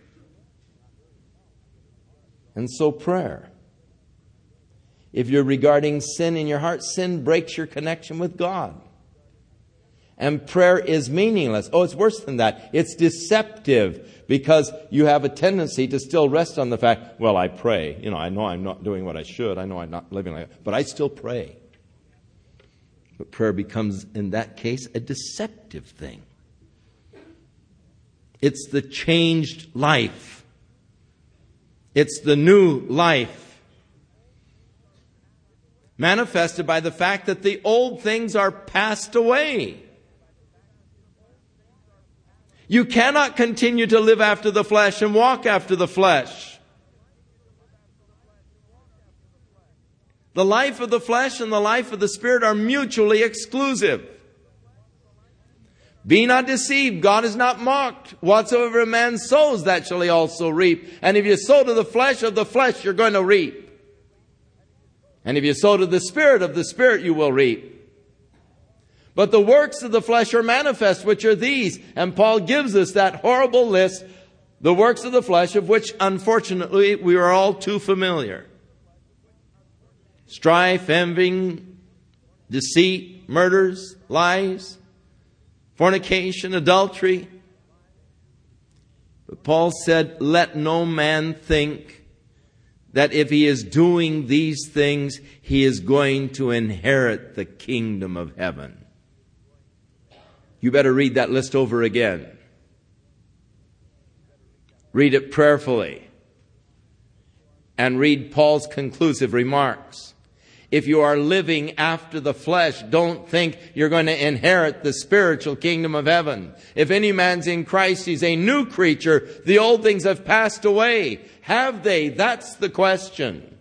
And so prayer. If you're regarding sin in your heart, sin breaks your connection with God. And prayer is meaningless. Oh, it's worse than that. It's deceptive because you have a tendency to still rest on the fact, well, I pray. You know, I know I'm not doing what I should. I know I'm not living like that, but I still pray. But prayer becomes, in that case, a deceptive thing. It's the changed life. It's the new life. Manifested by the fact that the old things are passed away. You cannot continue to live after the flesh and walk after the flesh. The life of the flesh and the life of the Spirit are mutually exclusive. Be not deceived. God is not mocked. Whatsoever a man sows, that shall he also reap. And if you sow to the flesh, of the flesh you're going to reap. And if you sow to the Spirit, of the Spirit you will reap. But the works of the flesh are manifest, which are these. And Paul gives us that horrible list, the works of the flesh, of which unfortunately we are all too familiar. Strife, envying, deceit, murders, lies, fornication, adultery. But Paul said, let no man think that if he is doing these things, he is going to inherit the kingdom of heaven. You better read that list over again. Read it prayerfully. And read Paul's conclusive remarks. If you are living after the flesh, don't think you're going to inherit the spiritual kingdom of heaven. If any man's in Christ, he's a new creature. The old things have passed away. Have they? That's the question.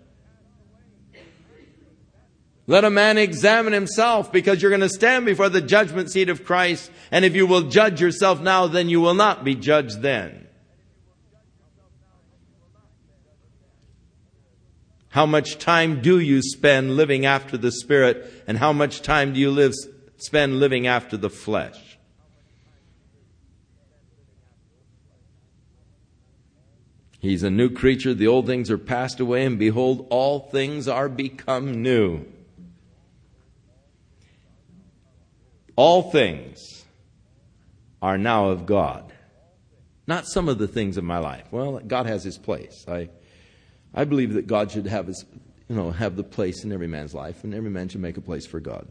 Let a man examine himself, because you're going to stand before the judgment seat of Christ. And if you will judge yourself now, then you will not be judged then. How much time do you spend living after the Spirit, and how much time do you live spend living after the flesh? He's a new creature. The old things are passed away, and behold, all things are become new. All things are now of God. Not some of the things in my life. Well, God has His place. I I believe that God should have his, you know, have the place in every man's life, and every man should make a place for God.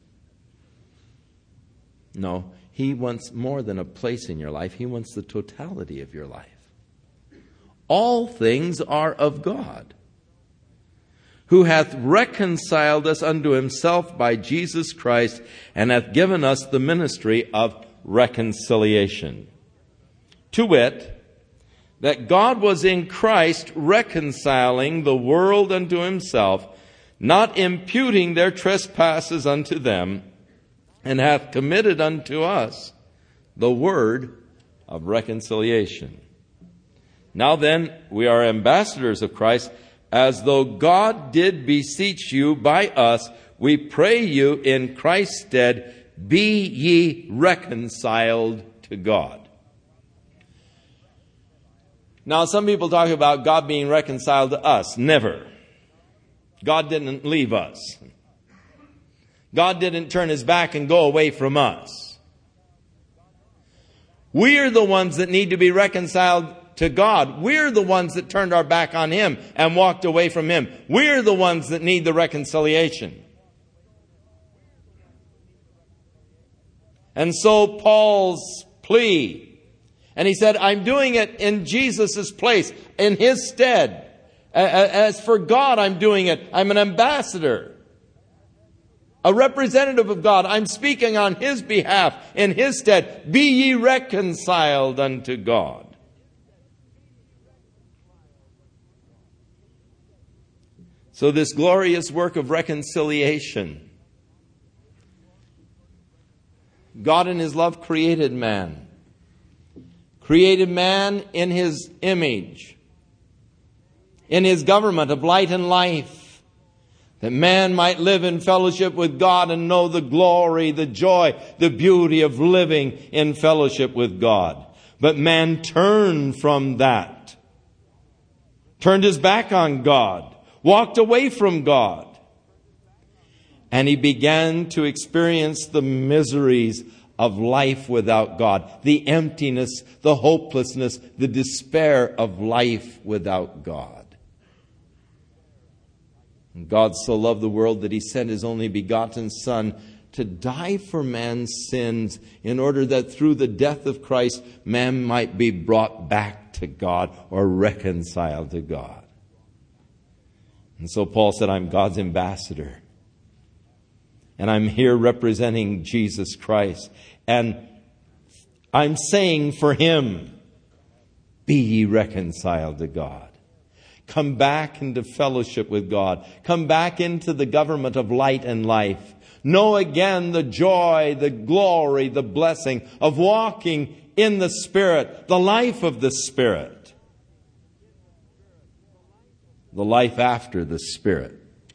No, He wants more than a place in your life. He wants the totality of your life. All things are of God, who hath reconciled us unto Himself by Jesus Christ, and hath given us the ministry of reconciliation. To wit, that God was in Christ reconciling the world unto Himself, not imputing their trespasses unto them, and hath committed unto us the word of reconciliation. Now then, we are ambassadors of Christ, as though God did beseech you by us. We pray you in Christ's stead, be ye reconciled to God. Now, some people talk about God being reconciled to us. Never. God didn't leave us. God didn't turn his back and go away from us. We're the ones that need to be reconciled to God. We're the ones that turned our back on him and walked away from him. We're the ones that need the reconciliation. And so Paul's plea, and he said, I'm doing it in Jesus' place, in his stead. As for God, I'm doing it. I'm an ambassador, a representative of God. I'm speaking on his behalf, in his stead. Be ye reconciled unto God. So this glorious work of reconciliation, God in his love created man. Created man in his image, in his government of light and life, that man might live in fellowship with God and know the glory, the joy, the beauty of living in fellowship with God. But man turned from that, turned his back on God, walked away from God. And he began to experience the miseries of life without God, the emptiness, the hopelessness, the despair of life without God. And God so loved the world that he sent his only begotten Son to die for man's sins, in order that through the death of Christ, man might be brought back to God or reconciled to God. And so Paul said, I'm God's ambassador. And I'm here representing Jesus Christ. And I'm saying for him, be ye reconciled to God. Come back into fellowship with God. Come back into the government of light and life. Know again the joy, the glory, the blessing of walking in the Spirit, the life of the Spirit. The life after the Spirit.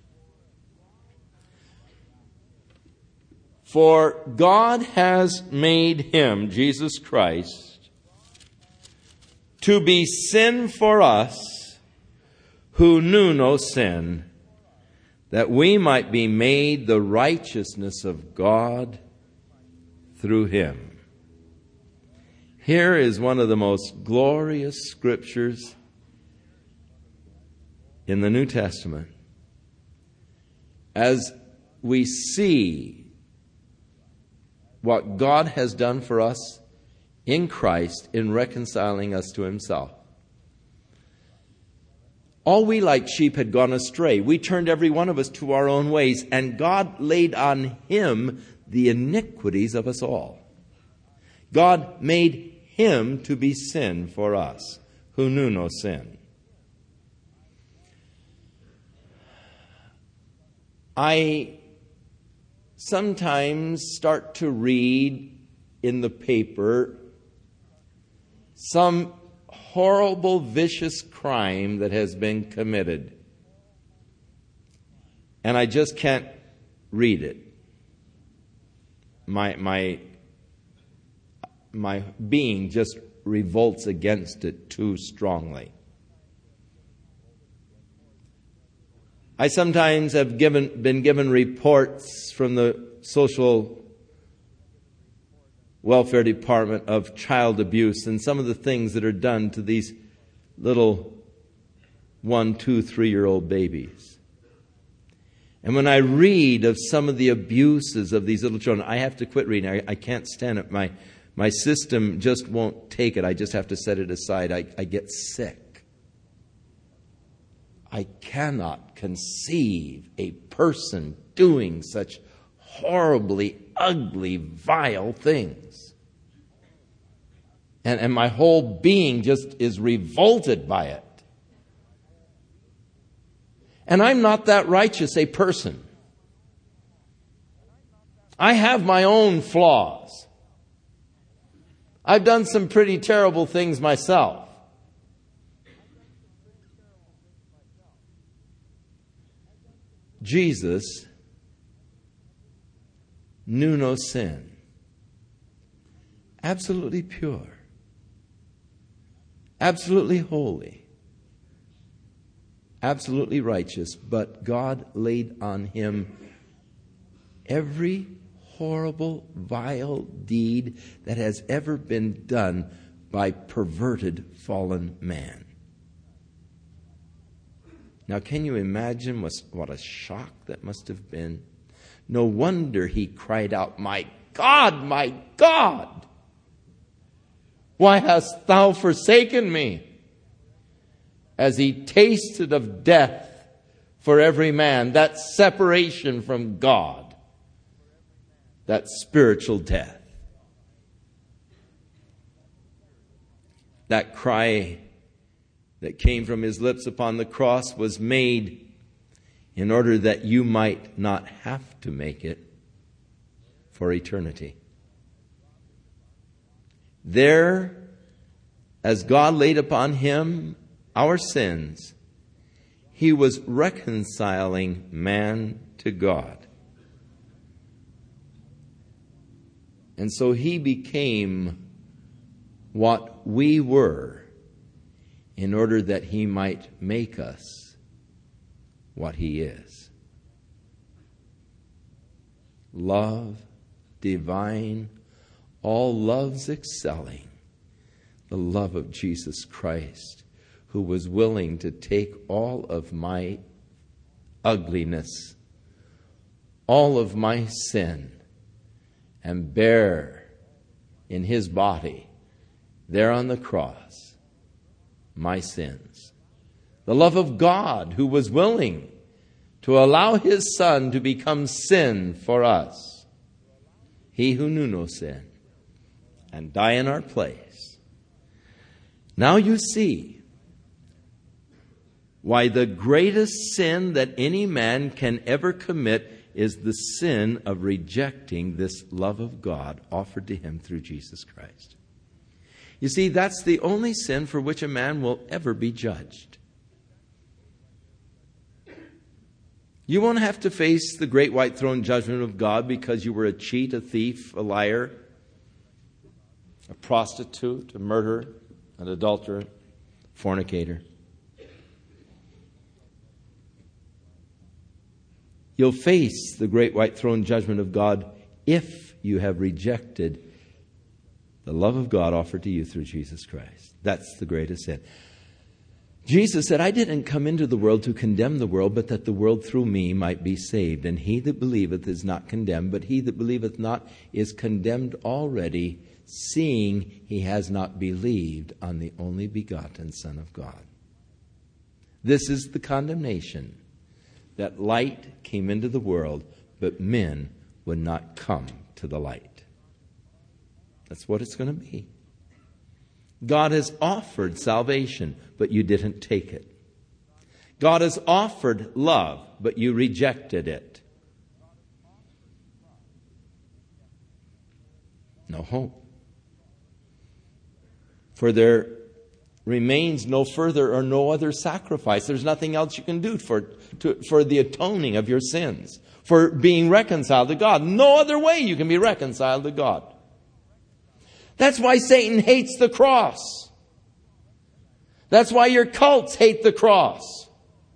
For God has made him, Jesus Christ, to be sin for us who knew no sin, that we might be made the righteousness of God through him. Here is one of the most glorious scriptures in the New Testament. As we see what God has done for us in Christ in reconciling us to himself. All we like sheep had gone astray. We turned every one of us to our own ways, and God laid on him the iniquities of us all. God made him to be sin for us, who knew no sin. I sometimes start to read in the paper some horrible, vicious crime that has been committed. And I just can't read it. My, my, my being just revolts against it too strongly. I sometimes have given, been given reports from the social welfare department of child abuse and some of the things that are done to these little one, two, three-year-old babies. And when I read of some of the abuses of these little children, I have to quit reading. I, I can't stand it. My, my system just won't take it. I just have to set it aside. I, I get sick. I cannot conceive a person doing such horribly ugly, vile things. And, and my whole being just is revolted by it. And I'm not that righteous a person. I have my own flaws. I've done some pretty terrible things myself. Jesus knew no sin. Absolutely pure. Absolutely holy. Absolutely righteous. But God laid on him every horrible, vile deed that has ever been done by perverted, fallen man. Now, can you imagine what a shock that must have been? No wonder he cried out, "My God, my God, why hast thou forsaken me?" As he tasted of death for every man, that separation from God, that spiritual death. That cry that came from his lips upon the cross was made in order that you might not have to make it for eternity. There, as God laid upon him our sins, he was reconciling man to God. And so he became what we were in order that he might make us what he is. Love, divine, all loves excelling, the love of Jesus Christ, who was willing to take all of my ugliness, all of my sin, and bear in his body, there on the cross, my sins. The love of God, who was willing to allow his Son to become sin for us, he who knew no sin, and die in our place. Now you see why the greatest sin that any man can ever commit is the sin of rejecting this love of God offered to him through Jesus Christ. You see, that's the only sin for which a man will ever be judged. You won't have to face the great white throne judgment of God because you were a cheat, a thief, a liar, a prostitute, a murderer, an adulterer, fornicator. You'll face the great white throne judgment of God if you have rejected the love of God offered to you through Jesus Christ. That's the greatest sin. Jesus said, "I didn't come into the world to condemn the world, but that the world through me might be saved. And he that believeth is not condemned, but he that believeth not is condemned already, seeing he has not believed on the only begotten Son of God." This is the condemnation, that light came into the world, but men would not come to the light. That's what it's going to be. God has offered salvation, but you didn't take it. God has offered love, but you rejected it. No hope. For there remains no further or no other sacrifice. There's nothing else you can do for, to, for the atoning of your sins, for being reconciled to God. No other way you can be reconciled to God. That's why Satan hates the cross. That's why your cults hate the cross.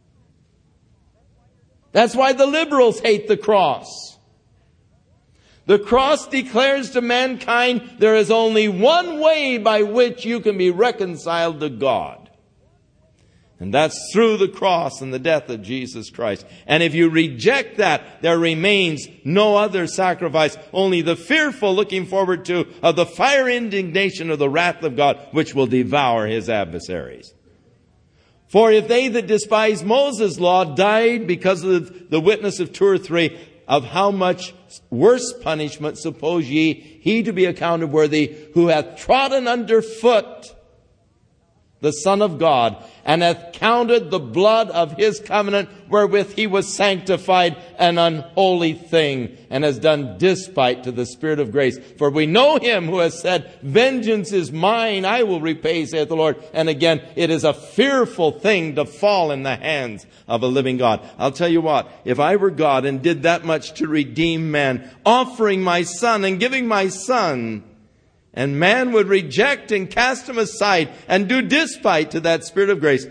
That's why the liberals hate the cross. The cross declares to mankind there is only one way by which you can be reconciled to God. And that's through the cross and the death of Jesus Christ. And if you reject that, there remains no other sacrifice, only the fearful looking forward to of the fire indignation of the wrath of God, which will devour his adversaries. For if they that despise Moses' law died because of the witness of two or three, of how much worse punishment suppose ye he to be accounted worthy, who hath trodden under foot the Son of God, and hath counted the blood of his covenant wherewith he was sanctified an unholy thing, and has done despite to the Spirit of grace. For we know him who has said, vengeance is mine, I will repay, saith the Lord. And again, it is a fearful thing to fall in the hands of a living God. I'll tell you what, if I were God and did that much to redeem man, offering my Son and giving my Son, and man would reject and cast him aside and do despite to that Spirit of grace,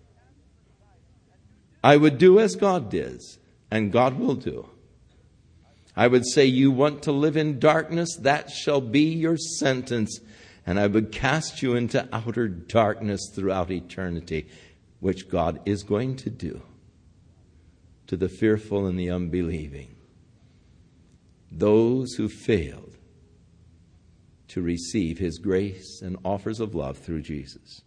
I would do as God does, and God will do. I would say, you want to live in darkness, that shall be your sentence. And I would cast you into outer darkness throughout eternity, which God is going to do to the fearful and the unbelieving. Those who failed to receive his grace and offers of love through Jesus.